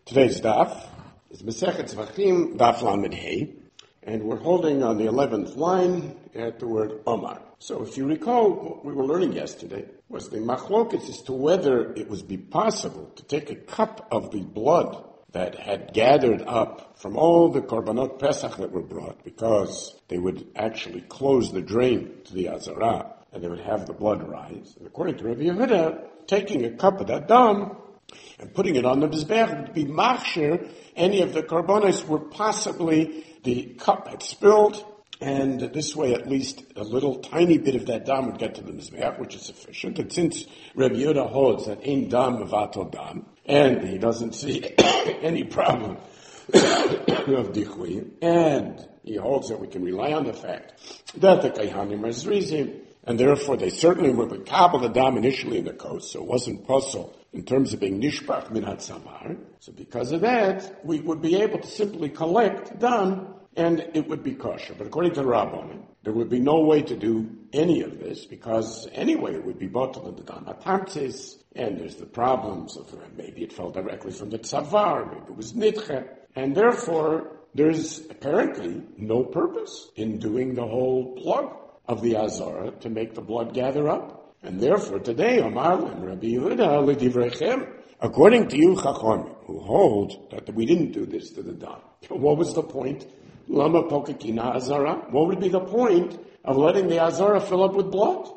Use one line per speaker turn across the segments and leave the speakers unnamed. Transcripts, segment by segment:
Today's daf is Masechet Zvachim, daf Lamed Hey, and we're holding on the 11th line at the word Omar. So if you recall, what we were learning yesterday was the machlokes as to whether it would be possible to take a cup of the blood that had gathered up from all the korbanot Pesach that were brought, because they would actually close the drain to the Azara, and they would have the blood rise. And according to Rabbi Yehuda, taking a cup of that dam and putting it on the Mizbeach would be machshir any of the korbanos were possibly the cup had spilled, and this way at least a little tiny bit of that dam would get to the Mizbeach, which is sufficient. And since Rabbi Yehuda holds that ein dam mevatel dam, and he doesn't see any problem of dichui, and he holds that we can rely on the fact that the Kayhanim are Zrizim, and therefore they certainly were the Kabbalah the dam initially in the coast, so it wasn't possible in terms of being nishpach min hatzamar. So because of that, we would be able to simply collect dam, and it would be kosher. But according to the Rabbanim, there would be no way to do any of this, because anyway it would be bottled in the dam atamtzis, and there's the problems of maybe it fell directly from the tzavar, maybe it was nitche, and therefore there's apparently no purpose in doing the whole plug of the Azara to make the blood gather up. And therefore today, Omar and Rabbi Yehuda l'divrechem, according to you Chacham, who hold that we didn't do this to the dam. What was the point? Lama pokakina Azara? What would be the point of letting the Azara fill up with blood?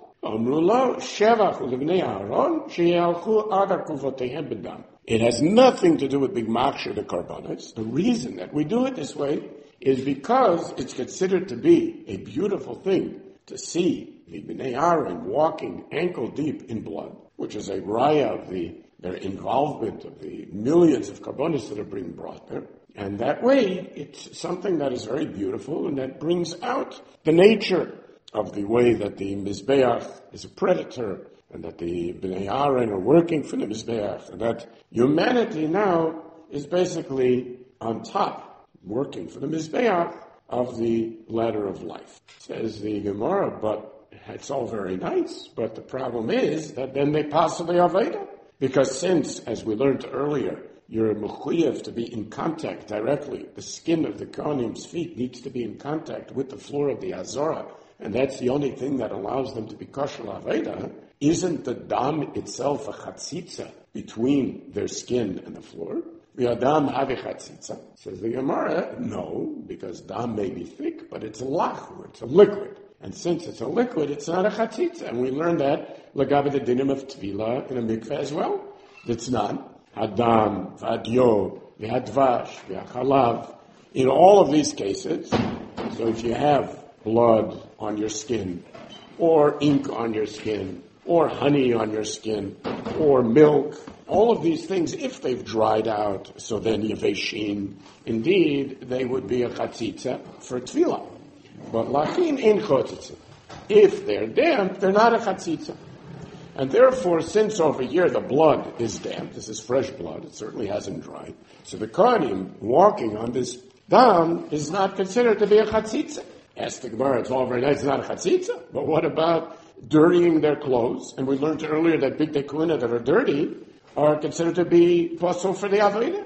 It has nothing to do with big maksher the karbanos. The reason that we do it this way is because it's considered to be a beautiful thing to see the Bnei Aaron walking ankle deep in blood, which is a raya of their involvement of the millions of karbanos that are being brought there. And that way, it's something that is very beautiful and that brings out the nature of the way that the Mizbeach is a predator, and that the Bnei Aaron are working for the Mizbeach, and that humanity now is basically on top, working for the Mizbeach of the ladder of life. Says the Gemara, but it's all very nice, but the problem is that then they possibly aveda. Because since, as we learned earlier, you're mechuyev to be in contact directly, the skin of the kohanim's feet needs to be in contact with the floor of the Azara, and that's the only thing that allows them to be kosher aveda. Isn't the dam itself a chatzitza between their skin and the floor? V'adam have chatzitza. Says the Gemara, no, because dam may be thick, but it's a lach, it's a liquid. And since it's a liquid, it's not a chatzitza. And we learned that l'gabe the dinim of tvila in a mikveh as well. It's not. Hadam, v'adyo, v'hadvash, v'achalav. In all of these cases, so if you have blood on your skin, or ink on your skin, or honey on your skin, or milk, all of these things, if they've dried out, so then yaveshin, indeed, they would be a chatzitza for tefillah. But lachin in chatzitza. If they're damp, they're not a chatzitza. And therefore, since over here the blood is damp, this is fresh blood, it certainly hasn't dried, so the kohanim walking on this dam is not considered to be a chatzitza. Ask the Gemara, it's all very nice, it's not a chatzitza, but what about dirtying their clothes? And we learned earlier that big dekuna that are dirty are considered to be possible for the Aveda.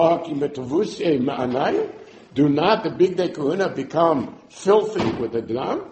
Do not the big dekuna become filthy with the dam?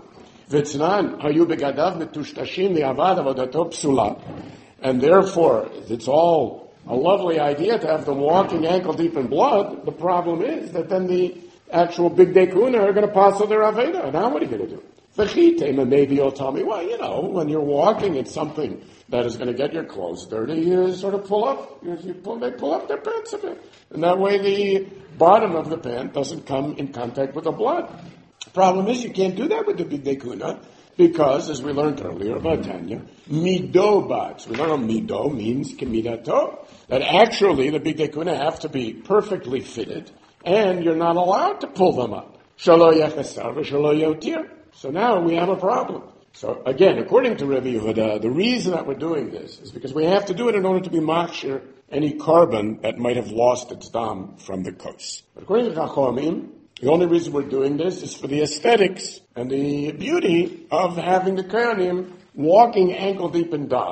And therefore, it's all a lovely idea to have them walking ankle deep in blood. The problem is that then the actual big dekuna are going to pass on their Aveda. Now what are you going to do? And maybe you'll tell me, well, when you're walking, it's something that is going to get your clothes dirty. You sort of pull up, they pull up their pants a bit. And that way the bottom of the pant doesn't come in contact with the blood. The problem is you can't do that with the big dekuna, because, as we learned earlier about Tanya, mido bats. We learned mido means kemidato, that actually the big dekuna have to be perfectly fitted, and you're not allowed to pull them up. Shalo yechesar v'shalo yotir. So now we have a problem. So again, according to Rabbi Yehuda, the reason that we're doing this is because we have to do it in order to be machshir any carbon that might have lost its dam from the coast. But according to Chachamim, the only reason we're doing this is for the aesthetics and the beauty of having the kohanim walking ankle deep in dam,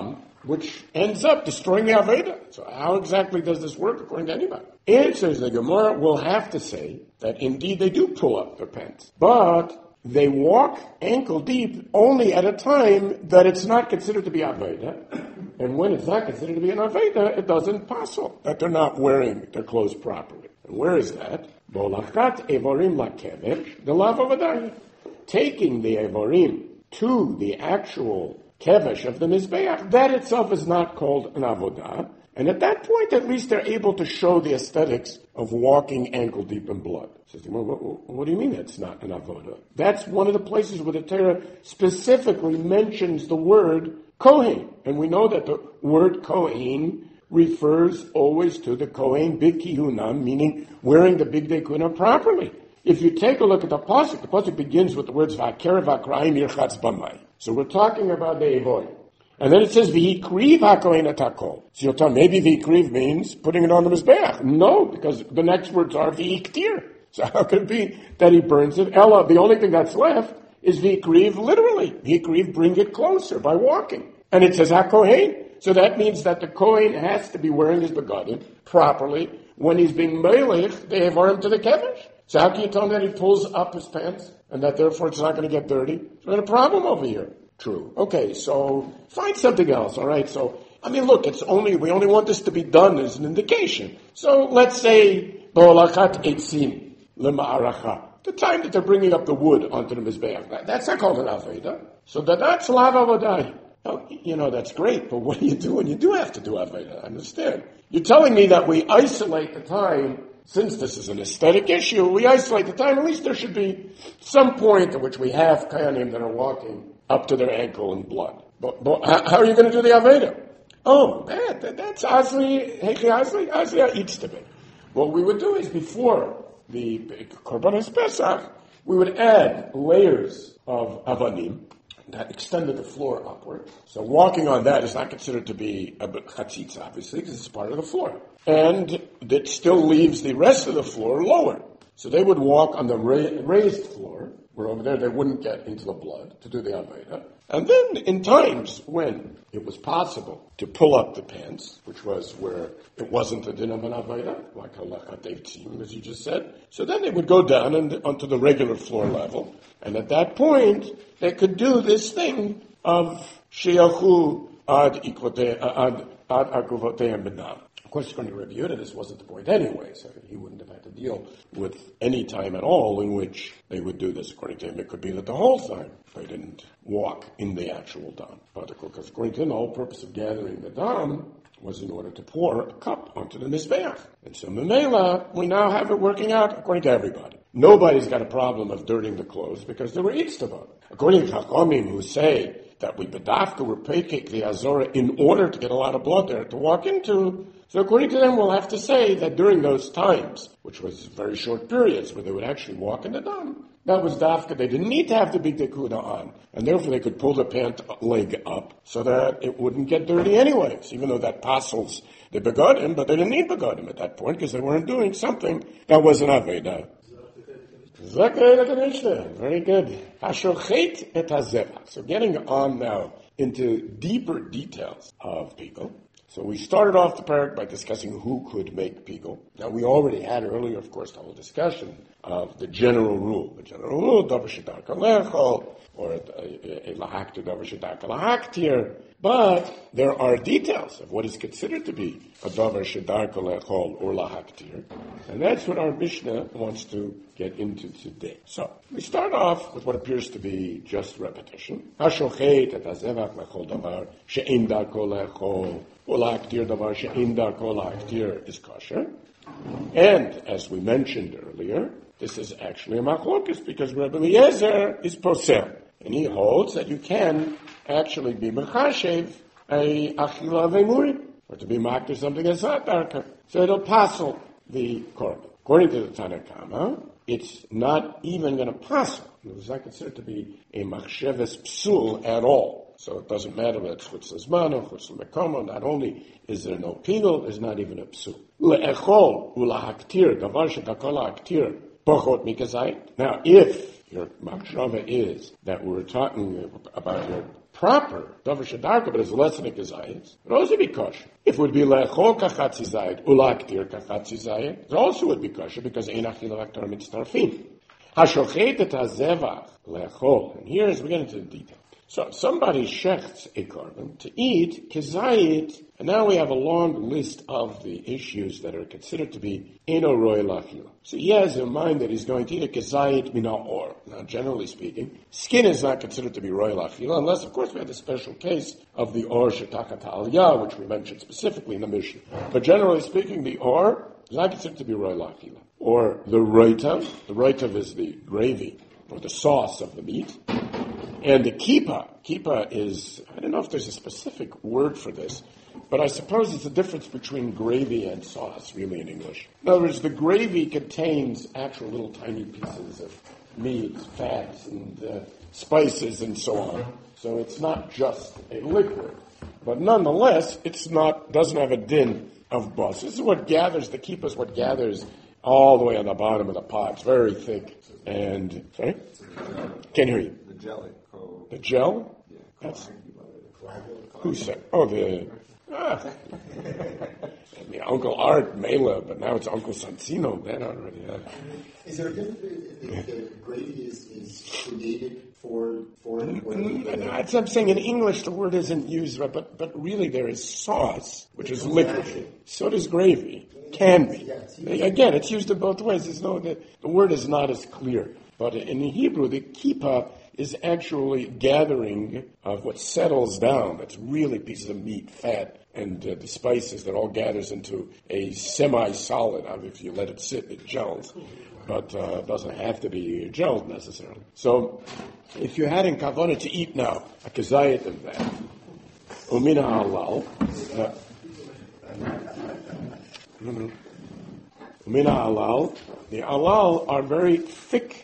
which ends up destroying the Aveda. So how exactly does this work according to anybody? Answers the Gemara will have to say that indeed they do pull up their pants, but they walk ankle deep only at a time that it's not considered to be Aveda. And when it's not considered to be an Aveda, it doesn't passel, that they're not wearing their clothes properly. And where is that? Bolachat evorim lakevesh, the lav avadai. Taking the evorim to the actual kevesh of the Mizbeach, that itself is not called an avodah. And at that point, at least they're able to show the aesthetics of walking ankle deep in blood. Says, well, what do you mean that's not an avodah? That's one of the places where the Torah specifically mentions the word Kohen. And we know that the word Kohen refers always to the Kohen Big Kihunam, meaning wearing the Big Day Kuna properly. If you take a look at the pasuk begins with the words V'akerev V'akrayim Yirchatz B'may. So we're talking about the Evoy. And then it says V'hikriv HaKohen Atakol. So you'll tell maybe V'hikriv means putting it on the Mizbeach. No, because the next words are V'hiktir. So how could it be that he burns it? Ella, the only thing that's left is V'hikriv literally. V'hikriv, bring it closer by walking. And it says HaKohen. So that means that the Kohen has to be wearing his begadim properly when he's being meilech, they have him to the kevesh. So how can you tell him that he pulls up his pants and that therefore it's not going to get dirty? There's got a problem over here. True. Okay, so find something else, all right? So, I mean, look, we only want this to be done as an indication. So let's say, B'olachat etzim lema'aracha. The time that they're bringing up the wood onto the Mizbeach. That's not called an Aveda. So that's lav avodai. Oh, that's great, but what do you do when you do have to do Aveda? I understand. You're telling me that we isolate the time, since this is an aesthetic issue, we isolate the time, at least there should be some point at which we have Kayanim that are walking up to their ankle in blood. But how are you going to do the Aveda? Oh, that's Azli, Hechi Azli eats to be. What we would do is before the Korban Pesach, we would add layers of Avanim, that extended the floor upward. So walking on that is not considered to be a chatzitz, obviously, because it's part of the floor. And it still leaves the rest of the floor lower. So they would walk on the raised floor, where over there they wouldn't get into the blood to do the Aveda. And then in times when it was possible to pull up the pants, which was where it wasn't a din of an Aveda, like halachat eitzim, as you just said, so then they would go down onto the regular floor level. And at that point, they could do this thing of sheyachu ad akuvoteim benam. Of course, according to Rabbi Yehuda, this wasn't the point anyway, so he wouldn't have had to deal with any time at all in which they would do this. According to him, it could be that the whole time they didn't walk in the actual dam particle, because according to him, the whole purpose of gathering the dam was in order to pour a cup onto the Mizbeach. And so Memela, we now have it working out according to everybody. Nobody's got a problem of dirtying the clothes because they were Itztavot. According to Chachamim, who say that we bedafka were pekik the Azorah in order to get a lot of blood there to walk into, so according to them, we'll have to say that during those times, which was very short periods where they would actually walk in the dam, that was dafka. They didn't need to have the big dekuna on, and therefore they could pull the pant leg up so that it wouldn't get dirty anyways, even though that passels the begodim, but they didn't need begodim at that point because they weren't doing something that was an aveda. Very good. So getting on now into deeper details of Pigel. So we started off the parak by discussing who could make Pigel. Now we already had earlier, of course, the whole discussion of the general rule. The general rule, davar shedar kalechol, or a lahaktir, davar shedar kalahaktir. But there are details of what is considered to be a davar shedar kalechol or lahaktir. And that's what our Mishnah wants to get into today. So we start off with what appears to be just repetition. Hashochet et hazevach lechol davar she'ein darko lechol. Ulaktir davar she'ein darko lahaktir is kosher. And as we mentioned earlier, this is actually a machlokus because Rabbi Eliezer is posel. And he holds that you can actually be mechashev a achila ve'murim, or to be makter something that's not darker. So it'll passel the korban. According to the Tanna Kama, it's not even going to passel. It's not considered to be a machsheves psul at all. So it does't matter whether it's chutz l'zman or chutz l'mekomo. Not only is there no pigel, there's not even a psul. Le'echol ulahaktir davar shedakol lahaktir pochot mikazayit. Now, if your machshava is that we're talking about your proper, davar shedarka, but it's less than a kazayit, it would also be kosher. If it would be le'echol kachatzi zayit, ulaktir kachatzi zayit, it also would be kosher because ein achila v'aktar mitztarfin. Hashochet et hazevach le'echol. And here's, we get into the detail. So somebody shechts a korban to eat kazayit, and now we have a long list of the issues that are considered to be eno roy lachila. So he has in mind that he's going to eat a kazayit mina or. Now, generally speaking, skin is not considered to be roy lachila, unless, of course, we have the special case of the or shetachat aliyah, which we mentioned specifically in the Mishnah. But generally speaking, the or is not considered to be roy lachila. Or the roitav. The roitav is the gravy, or the sauce of the meat. And the kippah is, I don't know if there's a specific word for this, but I suppose it's a difference between gravy and sauce, really, in English. In other words, the gravy contains actual little tiny pieces of meat, fats, and spices, and so on. So it's not just a liquid. But nonetheless, doesn't have a din of bus. This is what gathers, the kippah is what gathers all the way on the bottom of the pot. It's very thick. And, sorry? Can't hear you.
The jelly.
The gel?
Yeah.
That's, who said? Oh, the Uncle Art Mela, but now it's Uncle Sansino. That already.
Is there a difference if the gravy is created for
That's what I'm saying. In English, the word isn't used, but really there is sauce, which is liquid. So does gravy. Can be. Again, it's used in both ways. The word is not as clear. But in Hebrew, the kippah is actually gathering of what settles down. That's really pieces of meat, fat, and the spices that all gathers into a semi-solid. I mean, if you let it sit, it gels. But it doesn't have to be gelled necessarily. So if you had in kavanah to eat now, a kazayit of that, umina halal, umina halal, the halal are very thick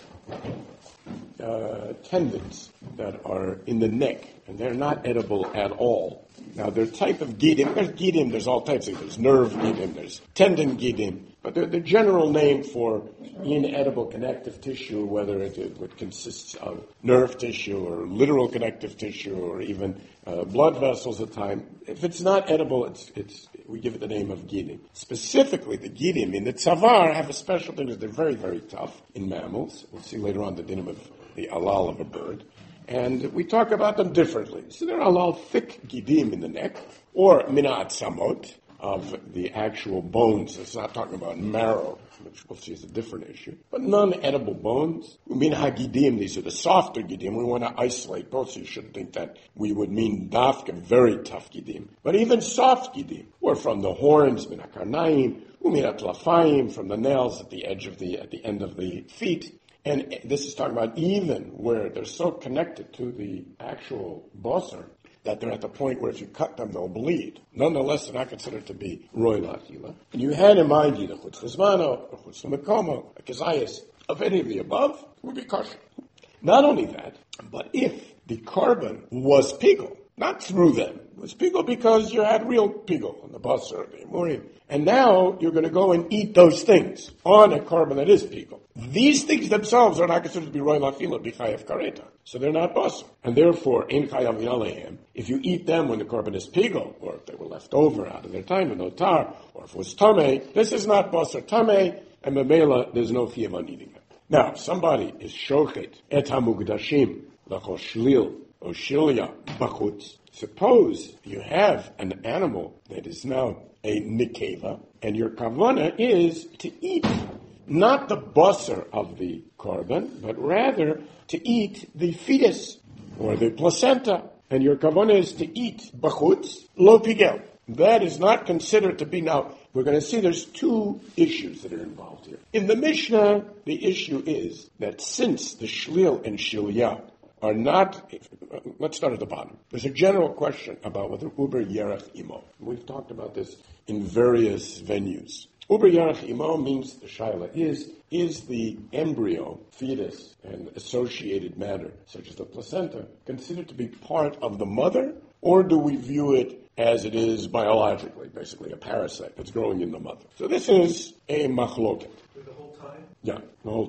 tendons that are in the neck, and they're not edible at all. Now, they're type of gidim. There's all types of, there's nerve gidim, there's tendon gidim, but they're the general name for inedible connective tissue, whether it consists of nerve tissue or literal connective tissue or even blood vessels at times. If it's not edible, we give it the name of gidim. Specifically, the gidim in the tzavar have a special thing because they're very, very tough in mammals. We'll see later on the dinim of the alal of a bird. And we talk about them differently. So they're alal thick gidim in the neck, or minat samot, of the actual bones. It's not talking about marrow, which we'll see is a different issue. But non-edible bones. Min hagidim, these are the softer gidim. We want to isolate both, so you shouldn't think that we would mean dafka, very tough gidim. But even soft gidim, or from the horns, min hakarnaim, umin atlafayim, from the nails at the edge of at the end of the feet. And this is talking about even where they're so connected to the actual basar that they're at the point where if you cut them, they'll bleed. Nonetheless, they're not considered to be roy lachila. And you had in mind either chutz lezmano, or chutz lemekomo, a kazayas of any of the above, it would be kosher. Not only that, but if the korban was pigul, not through them, it was pigul because you had real pigul on the basar, the emurim. And now you're going to go and eat those things on a korban that is pigul. These things themselves are not considered to be roy lachila b'chayav kareta. So they're not basar. And therefore, in chayav yalehem, if you eat them when the korban is pigul, or if they were left over out of their time in notar, or if it was tameh, this is not basar tameh, and memela, there's no chiyuv on eating them. Now, somebody is shochet et hamugdashim l'chol shlil or shilya b'chutz. Suppose you have an animal that is now a nikeva, and your kavanah is to eat not the basar of the korban, but rather to eat the fetus or the placenta, and your kavanah is to eat b'chutz lo pigel. That is not considered to be. Now, we're going to see there's two issues that are involved here. In the Mishnah, the issue is that since the shlil and shilya are not, let's start at the bottom. There's a general question about whether uber yerach imo. We've talked about this in various venues. Uber yerach imo means the shaila is the embryo, fetus, and associated matter, such as the placenta, considered to be part of the mother, or do we view it as it is biologically, basically a parasite that's growing in the mother? So this is a machloket.
The whole time?
Yeah, the whole time.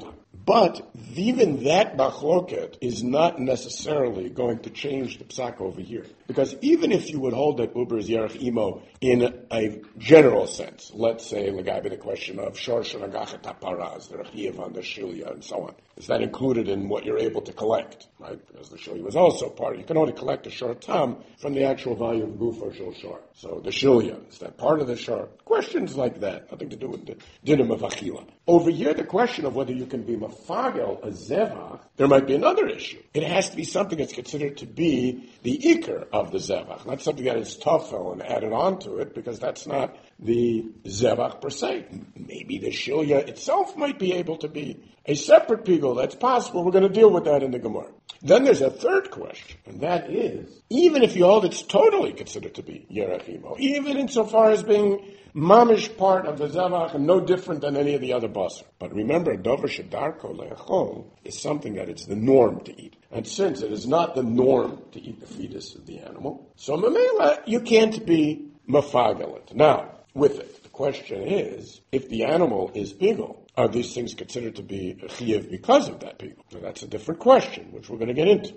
But even that machloket is not necessarily going to change the psak over here. Because even if you would hold that Uber is Yerech Imo in a general sense, let's say, Lagabi, the question of Shor Shanagachet HaParaz, the Rechiv on the Shilya, and so on. Is that included in what you're able to collect, right? Because the Shilya was also part. You can only collect a Shor Tam from the actual value of Guf or Shor. So the Shilya, is that part of the Shor? Questions like that, nothing to do with the Dinim of Achila. Over here, the question of whether you can be Mafagel, a Zevach, there might be another issue. It has to be something that's considered to be the Iker of the Zevach, not something that is Tafel and added on to it, because that's not the Zevach per se. Maybe the Shilya itself might be able to be a separate pigul. That's possible. We're going to deal with that in the Gemara. Then there's a third question, and that is, even if you hold it's totally considered to be Yerech Imo, even insofar as being mamish part of the Zevach and no different than any of the other basar. But remember, Dover Shedarko Le'achol is something that it's the norm to eat. And since it is not the norm to eat the fetus of the animal, so Mamela, you can't be mafagelet. Now, with it, the question is, if the animal is pigul, are these things considered to be chiyuv because of that pigul? So that's a different question, which we're going to get into.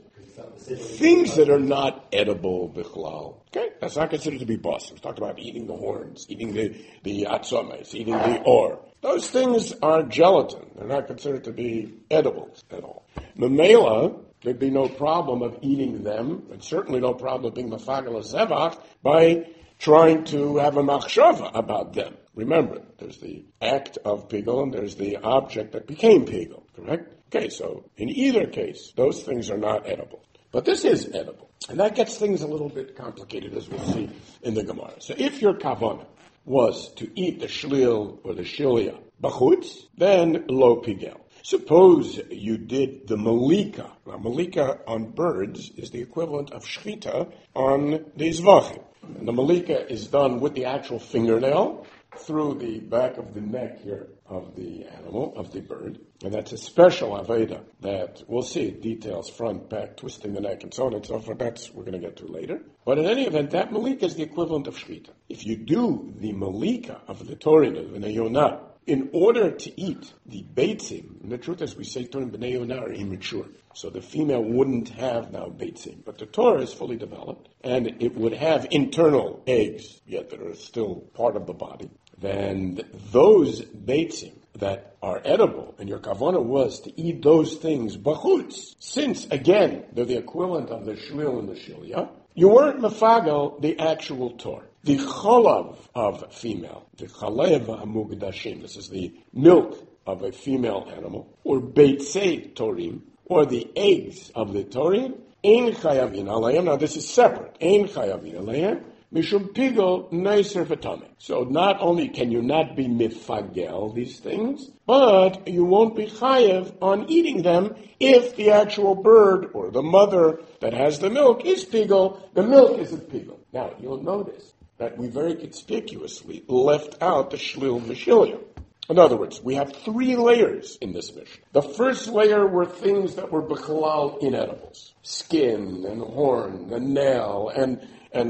Things that are not edible bichlal, okay, that's not considered to be basar. We talked about eating the horns, eating the atzomes, eating the or. Those things are gelatin. They're not considered to be edible at all. Mamela, there'd be no problem of eating them, and certainly no problem of being mafagel zevach by trying to have a machshava about them. Remember, there's the act of pigul and there's the object that became pigul, correct? Okay, so in either case, those things are not edible. But this is edible. And that gets things a little bit complicated, as we'll see in the Gemara. So if your kavanah was to eat the shlil or the shilya bachutz, then lo pigel. Suppose you did the malika. Now, malika on birds is the equivalent of shchita on the zvachim. And the malika is done with the actual fingernail through the back of the neck here of the animal, of the bird. And that's a special aveda that we'll see details, front, back, twisting the neck, and so on and so forth. That's we're going to get to later. But in any event, that malika is the equivalent of shchita. If you do the malika of the torin, of the neyonah, in order to eat the beitzim, and the truth is we say torin b'nei yonah are immature. So the female wouldn't have now beitzim. But the Torah is fully developed, and it would have internal eggs, yet that are still part of the body. Then those beitzim that are edible, and your kavanah was to eat those things bachutz, since, again, they're the equivalent of the shlil and the shilya, you weren't mafagel the actual Torah. The cholav of female, the chalev hamugdashim, this is the milk of a female animal, or beitzei torim, or the eggs of the torim, ein chayavin alayim. Now this is separate. Ein chayavin alayim. Mishum pigul neiser v'tameh. So not only can you not be mifagel, these things, but you won't be chayav on eating them if the actual bird or the mother that has the milk is pigul, the milk isn't pigul. Now, you'll notice that we very conspicuously left out the shlil v'shilya. In other words, we have 3 layers in this mission. The first layer were things that were b'chalal inedibles. Skin and horn and nail and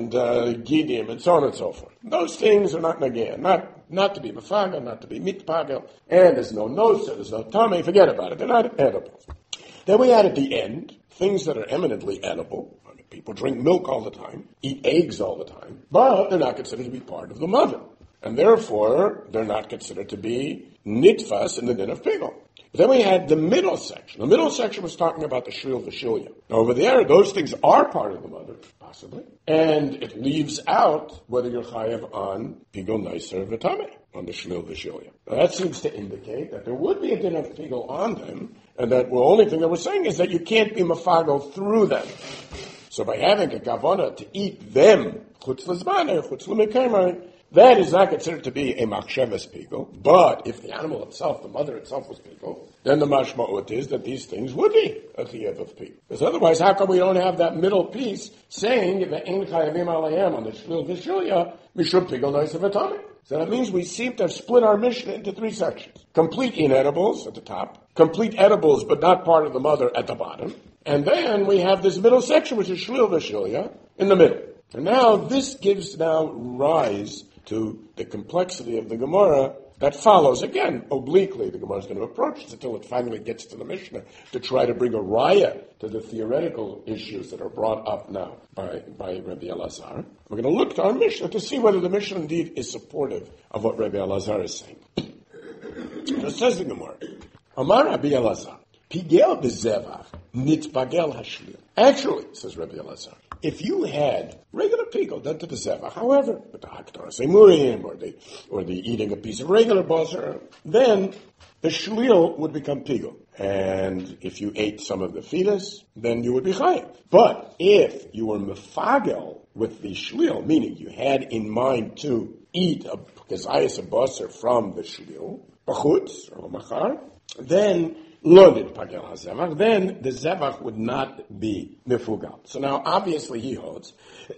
gidim and so on and so forth. Those things are not nageh, not to be mafagel, not to be mitpagel, and there's no nosa, there's no tameh, forget about it, they're not edible. Then we had at the end things that are eminently edible. I mean, people drink milk all the time, eat eggs all the time, but they're not considered to be part of the mother. And therefore, they're not considered to be nitfas in the din of pigul. Then we had the middle section. The middle section was talking about the shlil v'shilya. Now over there, those things are part of the mother, possibly. And it leaves out whether you're chayav on pigul neiser v'tameh, on the shlil v'shilya. Now that seems to indicate that there would be a din of pigul on them, and that the only thing that we're saying is that you can't be mafagel through them. So by having a kavanah to eat them, chutz l'zmaneh, chutz l'mekaymer, that is not considered to be a machshavas pigul, but if the animal itself, the mother itself was pigul, then the mashma'ut is that these things would be a chiyuv of pigul. Because otherwise, how come we don't have that middle piece saying that ein chayavim alayim on the shlil v'shilya mishum pigul neiser v'tameh? So that means we seem to have split our mission into 3 sections. Complete inedibles at the top, complete edibles but not part of the mother at the bottom, and then we have this middle section which is shlil v'shilya in the middle. And now this gives rise to the complexity of the Gemara that follows. Again, obliquely, the Gemara is going to approach it until it finally gets to the Mishnah to try to bring a raya to the theoretical issues that are brought up now by Rabbi Elazar. We're going to look to our Mishnah to see whether the Mishnah indeed is supportive of what Rabbi Elazar is saying. So it says the Gemara, Amar Rabbi Elazar, Pigel b'zevach, nitpagel hashlil. Actually, says Rabbi Elazar, if you had regular pigel done to the zevach, however, with the haktaras emurim, or the eating a piece of regular basar, then the shlil would become pigel. And if you ate some of the fetus, then you would be chayav. But if you were mefagel with the shlil, meaning you had in mind to eat a kezayis, a basar from the shlil, b'chutz, or machar, then loaded pagel hazevach, then the zevach would not be mifugal. So now, obviously, he holds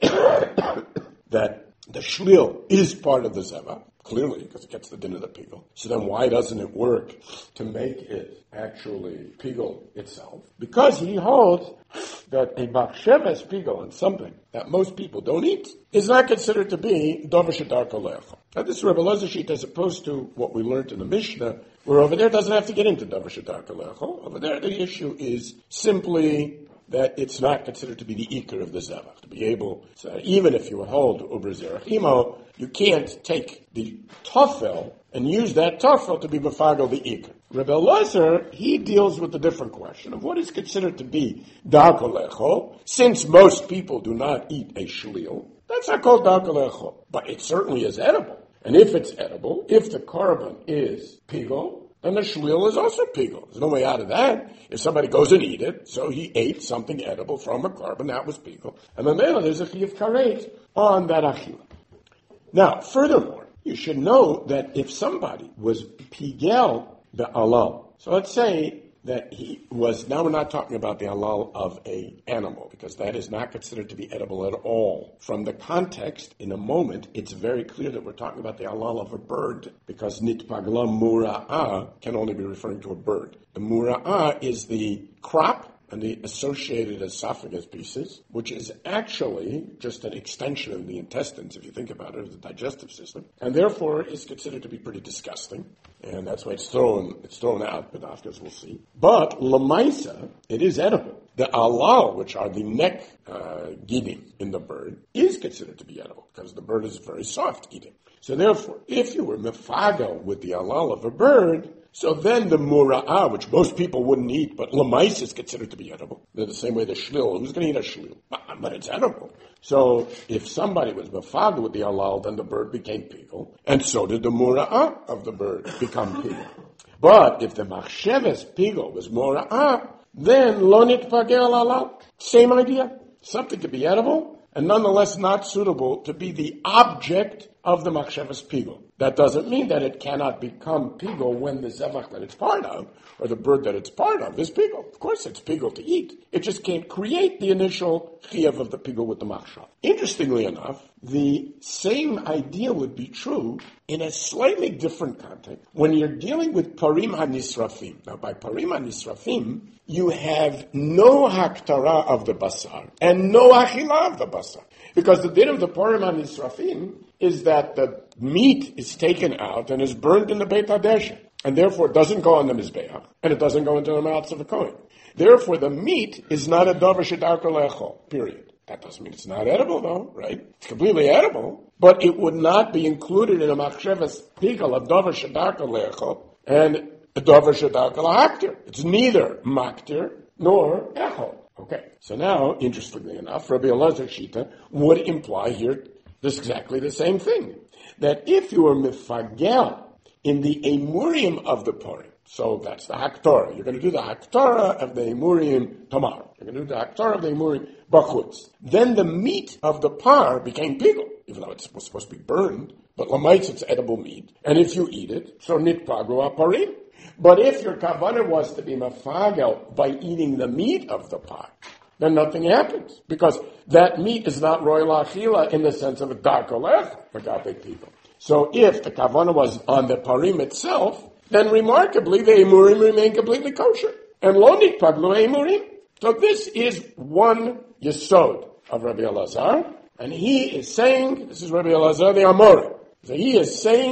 that the shlil is part of the zevach, clearly, because it gets the din of the pigel. So then why doesn't it work to make it actually pigel itself? Because he holds that a machshavas pigel on something that most people don't eat is not considered to be davar shadar kolecha. Now this is Rebbe Elazar sheet as opposed to what we learned in the Mishnah, where over there it doesn't have to get into davar shadar kolecha. Over there the issue is simply that it's not considered to be the ikar of the zevach. To be able, so even if you hold uber zerachimo, you can't take the tofel and use that tofel to be befagel the ikar. Rebbe Elazar, he deals with the different question of what is considered to be dar kolecho, since most people do not eat a shlil. That's not called dar kolecho, but it certainly is edible. And if it's edible, if the korban is pigel, then the shlil is also pigel. There's no way out of that. If somebody goes and eat it, so he ate something edible from a korban, that was pigel. And then there's a chiyuv karet on that achila. Now, furthermore, you should know that if somebody was pigel be'alal, so let's say that he was, now we're not talking about the halal of a animal, because that is not considered to be edible at all. From the context, in a moment, it's very clear that we're talking about the halal of a bird, because nitpagla mura'ah can only be referring to a bird. The mura'ah is the crop and the associated esophagus pieces, which is actually just an extension of the intestines, if you think about it, of the digestive system, and therefore is considered to be pretty disgusting, and that's why it's thrown out, but after we'll see. But lamaisa, it is edible. The alal, which are the neck gidim in the bird, is considered to be edible, because the bird is very soft eating. So therefore, if you were mefagel with the alal of a bird, so then the mura'ah, which most people wouldn't eat, but lamais is considered to be edible. They're the same way the shlil. Who's going to eat a shlil? But it's edible. So if somebody was mefagel with the halal, then the bird became pigel, and so did the mura'ah of the bird become pigel. But if the machsheves pigel was mura'ah, then lonit pagel halal. Same idea. Something to be edible, and nonetheless not suitable to be the object of the machshavas pigel. That doesn't mean that it cannot become pigel when the zevach that it's part of, or the bird that it's part of, is pigel. Of course it's pigel to eat. It just can't create the initial chiyuv of the pigel with the machshav. Interestingly enough, the same idea would be true in a slightly different context when you're dealing with parim hanisrafim. Now by parim hanisrafim, you have no haktara of the basar and no achila of the basar. Because the din of the parim hanisrafim is that the meat is taken out and is burned in the Beit HaDeshen, and therefore it doesn't go on the Mizbeach, and it doesn't go into the mouths of the Kohen. Therefore, the meat is not a davar shedar kolecho, period. That doesn't mean it's not edible, though, right? It's completely edible, but it would not be included in a machshavas pigel of davar shedar kolecho and a davar shedar kolehaktir. It's neither maktir nor echo. Okay, so now, interestingly enough, Rabbi Elazar Shita would imply here this exactly the same thing. That if you were mifagel in the emurim of the parim, so that's the haktorah. You're going to do the haktorah of the emurim tomorrow. You're going to do the haktorah of the emurim bachutz. Then the meat of the par became pigel, even though it was supposed to be burned. But lamaitz, it's edible meat. And if you eat it, so nitpagu aparim. But if your kavanah was to be mafagel by eating the meat of the par, then nothing happens, because that meat is not royal achila in the sense of a dar kolech for gabe people. So if the kavanah was on the parim itself, then remarkably the emurim remain completely kosher. And lo nitpaglu emurim. So this is one yesod of Rabbi Elazar, and he is saying, this is Rabbi Elazar the Amori. So he is saying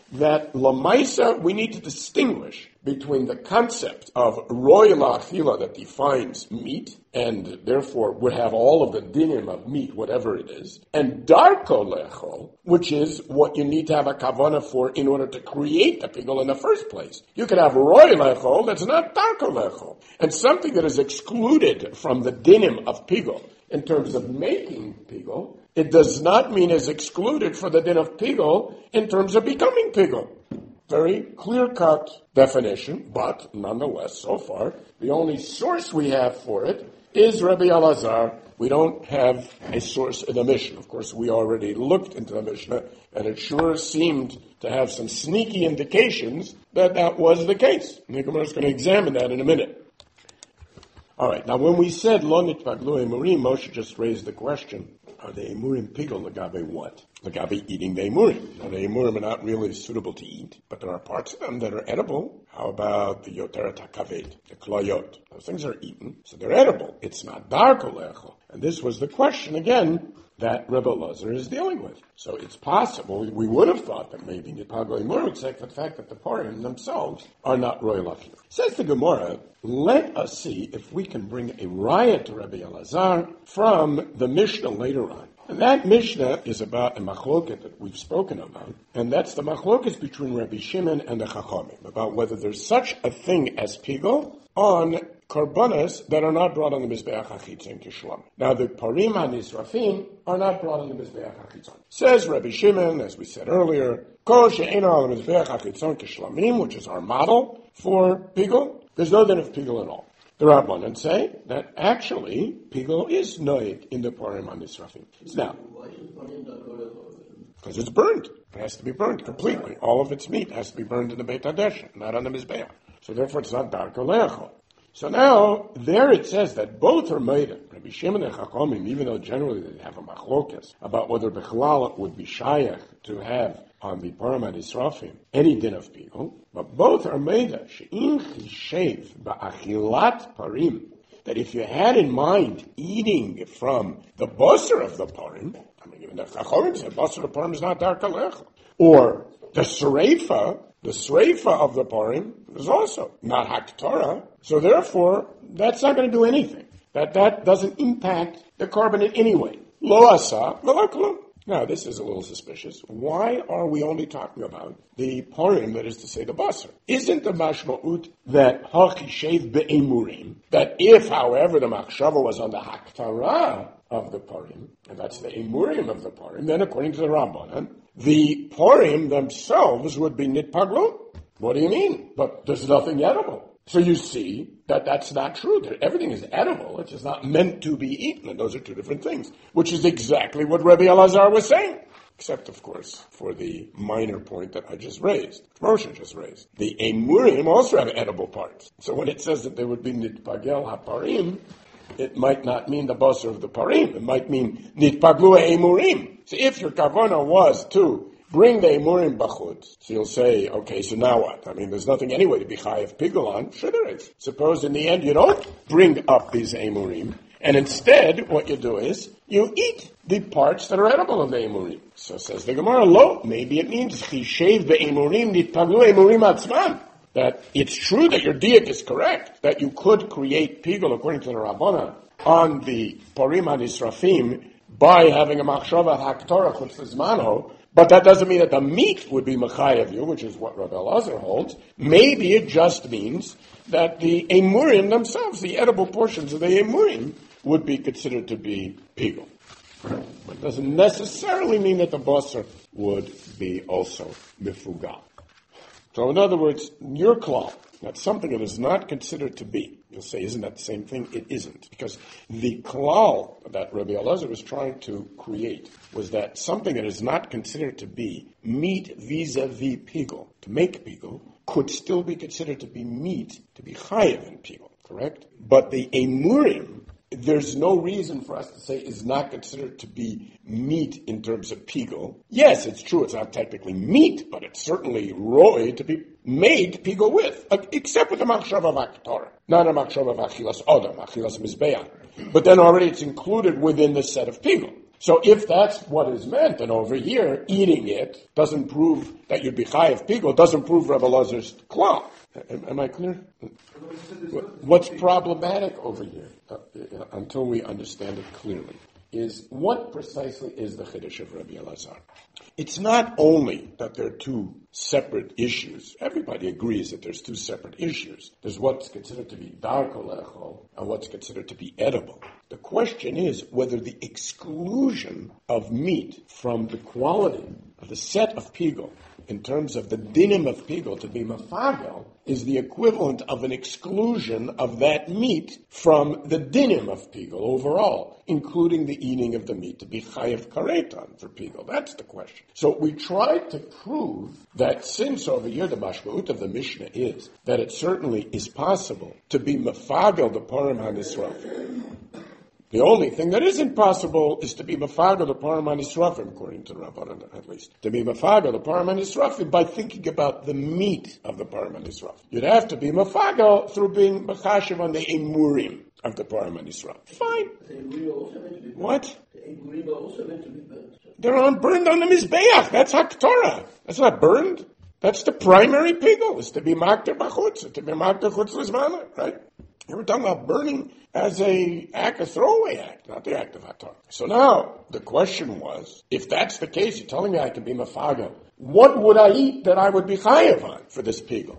that Lamaisa, we need to distinguish between the concept of roy la'achila that defines meat, and therefore would have all of the dinim of meat, whatever it is, and darko lechol, which is what you need to have a kavana for in order to create the pigul in the first place. You could have roy lechol that's not darko lechol, and something that is excluded from the dinim of pigul in terms of making pigul, it does not mean is excluded for the din of pigul in terms of becoming pigul. Very clear-cut definition, but nonetheless, so far, the only source we have for it is Rabbi Elazar. We don't have a source in the Mishnah. Of course, we already looked into the Mishnah, and it sure seemed to have some sneaky indications that that was the case. And the Gemara is going to examine that in a minute. All right, now when we said Lo nitpaglu emurim, Moshe just raised the question, are the emurim pigul legabe what? Legabe eating the emurim. Now the emurim are not really suitable to eat, but there are parts of them that are edible. How about the yoteret hakaved, the kloyot? Those things are eaten, so they're edible. It's not darko lechol. And this was the question, again, that Rebbe Elazar is dealing with. So it's possible, we would have thought that maybe nitpaglu emurim, except for the fact that the parim themselves are not royal achila. Says the Gemara, let us see if we can bring a riot to Rabbi Elazar from the Mishnah later on. And that Mishnah is about a machloket that we've spoken about, and that's the machloket between Rabbi Shimon and the Chachamim, about whether there's such a thing as pigul on karbanas that are not brought on the Mizbeach HaChitzon Kishlam. Now the parim hanisrafim are not brought on the Mizbeach HaChitzon. Says Rabbi Shimon, as we said earlier, Kol she'ena al Mizbeach HaChitzon Kishlamim, which is our model for pigul, there's no din of pigul at all. The Rabbanan say that actually pigul is noig in the parim hanisrafim. Now, because it's burned. It has to be burned completely. All of its meat has to be burned in the Beit HaDeshen, not on the Mizbeach. So therefore it's not darko le'echol. So now, there it says that both are made. Rabbi Shimon and Chachamim, even though generally they have a machlokas about whether Bechlal would be shayach to have on the parim hanisrafim any din of pigul, but both are made she'im chishev ba'achilat parim, that if you had in mind eating from the basar of the parim, I mean even the Chachamim said basar of parim is not darko le'echol, or the sreifa of the parim is also not haktorah. So therefore, that's not going to do anything. That doesn't impact the carbon in any way. Lo asa v'lo klum. Now, this is a little suspicious. Why are we only talking about the parim, that is to say, the basar? Isn't the mashma'ut that ha'chishev be'emurim, that if, however, the machshava was on the haktara of the parim, and that's the emurim of the parim, then according to the Rabbanan, the parim themselves would be nitpaglu. What do you mean? But there's nothing edible. So you see that that's not true. That everything is edible. It's just not meant to be eaten. And those are two different things, which is exactly what Rabbi Elazar was saying. Except, of course, for the minor point that I just raised, Moshe just raised. The emurim also have edible parts. So when it says that there would be nitpagel haparim, it might not mean the basar of the parim. It might mean nitpaglu emurim. So if your kavana was to bring the emurim bachutz, so you'll say, okay, so now what? I mean, there's nothing anyway to be chayav pigul on. Sure there is. Suppose in the end you don't bring up these emurim, and instead what you do is you eat the parts that are edible of the emurim. So says the Gemara, lo, maybe it means chishev be'emurim nitpaglu emurim atzman. That it's true that your diak is correct, that you could create pigul according to the Rabbanan on the parim hanisrafim by having a machshava haktorah chutz lizmano, but that doesn't mean that the meat would be mechayev you, which is what Rabbi Elazar holds. Maybe it just means that the emurim themselves, the edible portions of the emurim, would be considered to be pigul. But it doesn't necessarily mean that the basar would be also mifugal. So in other words, your klal, that's something that is not considered to be. You'll say, isn't that the same thing? It isn't. Because the klal that Rabbi Elazar was trying to create was that something that is not considered to be meat vis-a-vis pigul, to make pigul, could still be considered to be meat, to be chayev in pigul, correct? But the emurim, there's no reason for us to say is not considered to be meat in terms of pigul. Yes, it's true, it's not technically meat, but it's certainly roy to be made pigul with, except with the machshava of haktorah, not a machshava of achilas odom, achilas mizbeach. But then already it's included within the set of pigul. So if that's what is meant, then over here, eating it doesn't prove that you'd be chayiv pigul, doesn't prove Rabbi Elazar's klal. Am I clear? What's problematic over here, until we understand it clearly, is what precisely is the chiddush of Rabbi Elazar? It's not only that there are two separate issues. Everybody agrees that there's two separate issues. There's what's considered to be darko lechol and what's considered to be edible. The question is whether the exclusion of meat from the quality of the set of pigul in terms of the dinim of pigul to be mafagel is the equivalent of an exclusion of that meat from the dinim of pigul overall, including the eating of the meat to be chayav karetan for pigul. That's the question. So we tried to prove that since over here the mashmaut of the Mishnah is that it certainly is possible to be mafagel the parim hanisrafim. The only thing that isn't possible is to be mafagel the parim hanisrafim, according to Rabbanan at least. To be mafagel the parim hanisrafim by thinking about the meat of the parim hanisrafim. You'd have to be mafagel through being machashiv on the emurim of the parim hanisrafim. Fine. What? They're on burned on the mizbeach. That's haktorah. That's not burned. That's the primary pigul. Is to be makter b'chutz, to be makter chutz l'zmana, right? We're talking about burning as a act, a throwaway act, not the act of hatar. So now, the question was, if that's the case, you're telling me I can be mafagel, what would I eat that I would be chayav on for this pigul?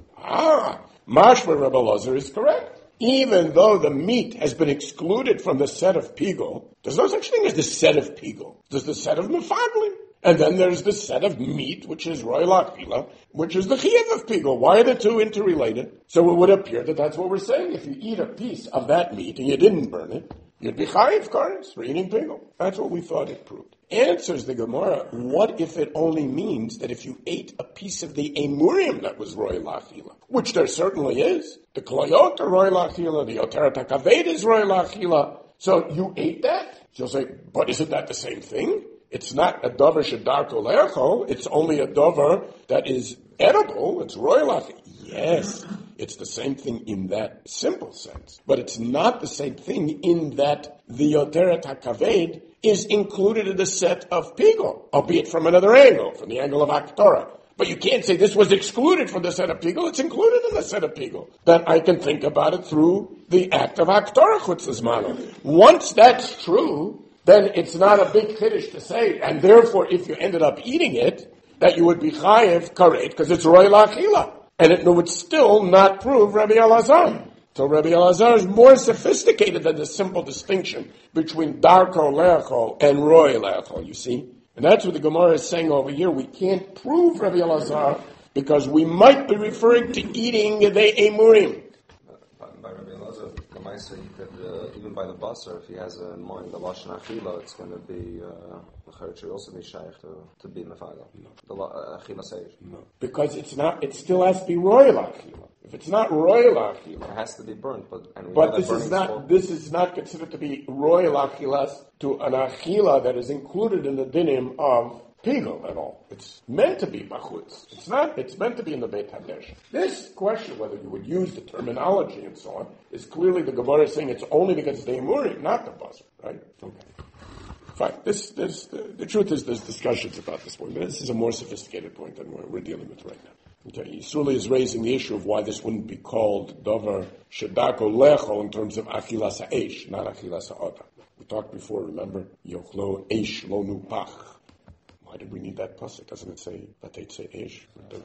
Mashma Rabbi Elazar is correct. Even though the meat has been excluded from the set of pigul, there's no such thing as the set of pigul. There's the set of mafaglim. And then there's the set of meat, which is roy lachila, which is the chiyuv of pigul. Why are the two interrelated? So it would appear that that's what we're saying. If you eat a piece of that meat and you didn't burn it, you'd be chayiv kares for eating pigul. That's what we thought it proved. Answers the Gemara, what if it only means that if you ate a piece of the emurim that was roy lachila, which there certainly is. The klayot are roy lachila, the oteret hakaved is roy lachila. So you ate that? You'll say, but isn't that the same thing? It's not a dover shedarko le'echol. It's only a dover that is edible. It's royal. Yes, it's the same thing in that simple sense. But it's not the same thing in that the yoteret hakaved is included in the set of pigul, albeit from another angle, from the angle of haktorah. But you can't say this was excluded from the set of pigul. It's included in the set of pigul. That I can think about it through the act of haktorah chutz l'zmano. Once that's true, then it's not a big chiddush to say, and therefore if you ended up eating it, that you would be chayev karet, because it's roy lachila. And it would still not prove Rabbi Elazar. So Rabbi Elazar is more sophisticated than the simple distinction between darko le'echol and roy le'echol, you see? And that's what the Gemara is saying over here. We can't prove Rabbi Elazar because we might be referring to eating the emurim.
By Rabbi Elazar, Lamaisa, you could, even by the basar, if he has in mind the lashon achila, it's going to be, it should also be shaykh to be mefagel. No. The achila sage.
No. Because it still has to be royal achila. If it's not royal achila,
it has to be burnt.
But this is not considered to be royal achilas to an achila that is included in the dinim of pigul at all. It's meant to be bachutz. It's meant to be in the Beit Hadesh. This question, whether you would use the terminology and so on, is clearly the Gemara saying it's only because it's the emurim, not the basar, right? Okay. Fine. The truth is there's discussions about this point, but this is a more sophisticated point than we're dealing with right now. Okay, Yisrael is raising the issue of why this wouldn't be called davar shedako lecho in terms of achilas ha'esh, not achilas ha'oda. We talked before, remember? Yochlo esh lo nupach. Why did we need that pasuk? Doesn't it say say esh?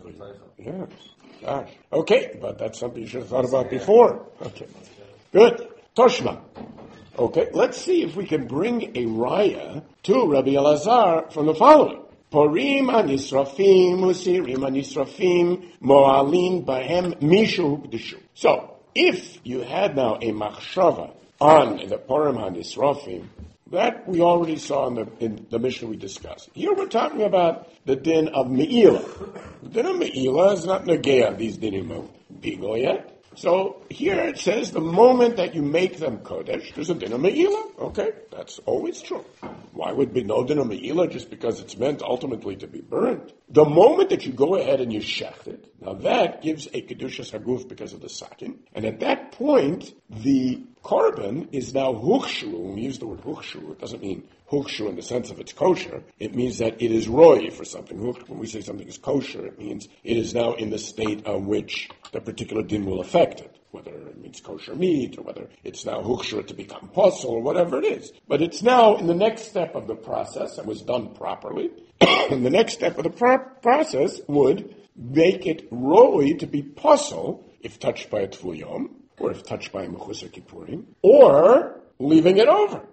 Yeah, gosh. Okay, but that's something you should have thought about before. Okay, good. Toshma. Okay, let's see if we can bring a raya to Rabbi Elazar from the following. Porim anisrafim, musirim anisrafim, mo'alin bahem mishu hukdeshu. So, if you had now a machshava on the porim anisrafim, that we already saw in the Mishnah we discussed. Here we're talking about the din of me'ilah. The din of me'ilah is not negea, these dinim of pigul yet. So here it says the moment that you make them kodesh, there's a din of me'ilah. Okay, that's always true. Why would be no din of me'ilah just because it's meant ultimately to be burned? The moment that you go ahead and you shecht it, Now that gives a Kedushas Haguf because of the Sakin. And at that point, the korban is now hukshu. When we use the word hukshu, it doesn't mean hukshu in the sense of it's kosher. It means that it is roy for something. When we say something is kosher, it means it is now in the state on which the particular din will affect it. Whether it means kosher meat, or whether it's now hukshu to become posel, or whatever it is. But it's now in the next step of the process, and was done properly. And the next step of the process would make it roy to be posel if touched by a tful yom, or if touched by a mechusar kippurim, or leaving it over.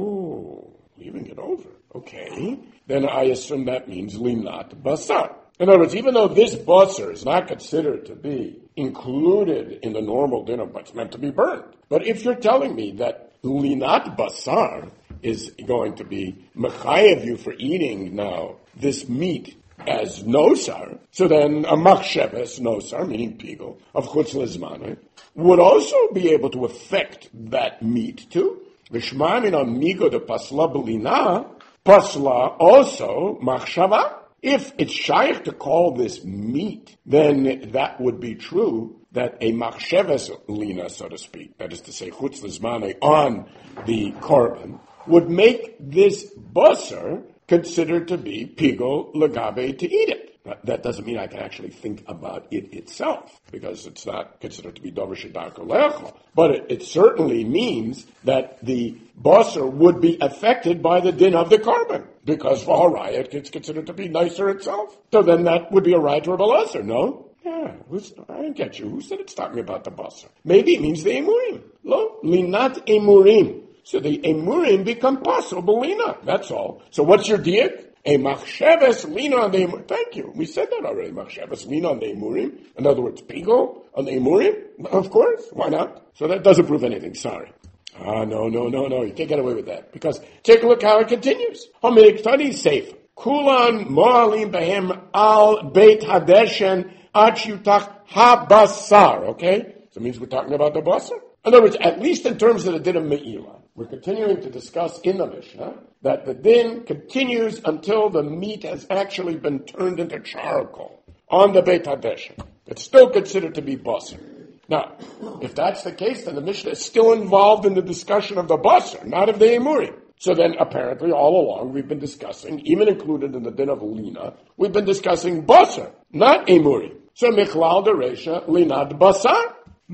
Oh, leaving it over. Okay. Then I assume that means linat basar. In other words, even though this basar is not considered to be included in the normal dinner, but it's meant to be burned. But if you're telling me that linat basar is going to be mechayev you for eating now this meat as nosar, so then a machsheves nosar, meaning pigel, of chutz lezmanah, would also be able to affect that meat too. V'shma min amigo de pasla belina, pasla also machshava. If it's shaykh to call this meat, then that would be true that a machsheves lina, so to speak, that is to say chutz lezmanah, on the korban, would make this basar considered to be pigol lagabe to eat it. That doesn't mean I can actually think about it itself, because it's not considered to be dover shedarko lecho. But it certainly means that the basar would be affected by the din of the korban, because for a riot it's considered to be nicer itself. So then that would be a riot to a balaser, no? Yeah, I didn't get you. Who said it's talking about the basar? Maybe it means the emurim. Lo, linat emurim. So the emurim become possible lina. That's all. So what's your diak? A machsheves lina on the emurim. Thank you. We said that already. Machsheves lina on the emurim. In other words, pigo on the emurim. Of course. Why not? So that doesn't prove anything. Sorry. No. You can't get away with that. Because take a look how it continues. Hamikhtani safe. Kulan mo'alim behem al beit hadeshen ad yutach habasar. Okay? So it means we're talking about the basar. In other words, at least in terms of the din of me'ilah, we're continuing to discuss in the Mishnah that the din continues until the meat has actually been turned into charcoal on the Beit HaDeshen. It's still considered to be basar. Now, if that's the case, then the Mishnah is still involved in the discussion of the basar, not of the emurim. So then, apparently, all along, we've been discussing, even included in the din of lina, we've been discussing basar, not emurim. So, michlal dereisha linad basar.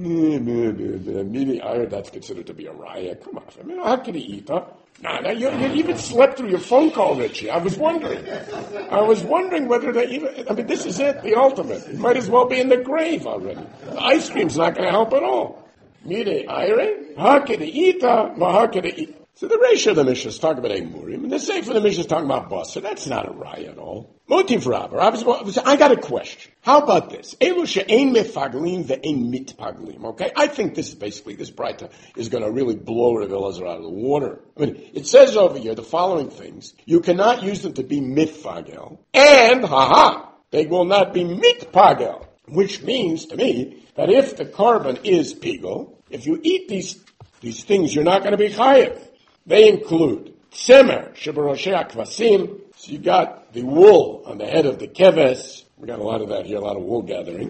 Meaning, that's considered to be a riot. Come on, I mean, how can he eat, huh? Nah, you even slept through your phone call, Richie. I was wondering whether they even, this is it, the ultimate. You might as well be in the grave already. The ice cream's not going to help at all. Mire, Ire, how can he eat, how can he eat? So the ratio of the Mishnah is talking about emurim, and the same for the Mishnah is talking about basar. That's not a raya at all. Motiv Rabba. I got a question. How about this? Elu she'ein mefaglim ve'ein mitpaglim. Okay, I think this Braita is going to really blow Rav Elazar out of the water. It says over here the following things: you cannot use them to be mitfagel, and they will not be mitpagel, which means to me that if the korban is pigel, if you eat these things, you're not going to be chayev. They include tzemer sheberoshei akvasim. So you got the wool on the head of the keves. We got a lot of that here, a lot of wool gathering.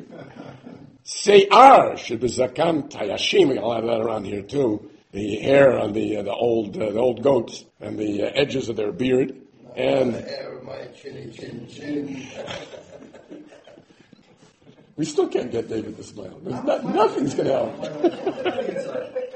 Sei'ar shebezakan tayashim. We got a lot of that around here too. The hair on the old goats and the edges of their beard. And the hair of my chin. We still can't get David to smile. Nothing's going to help.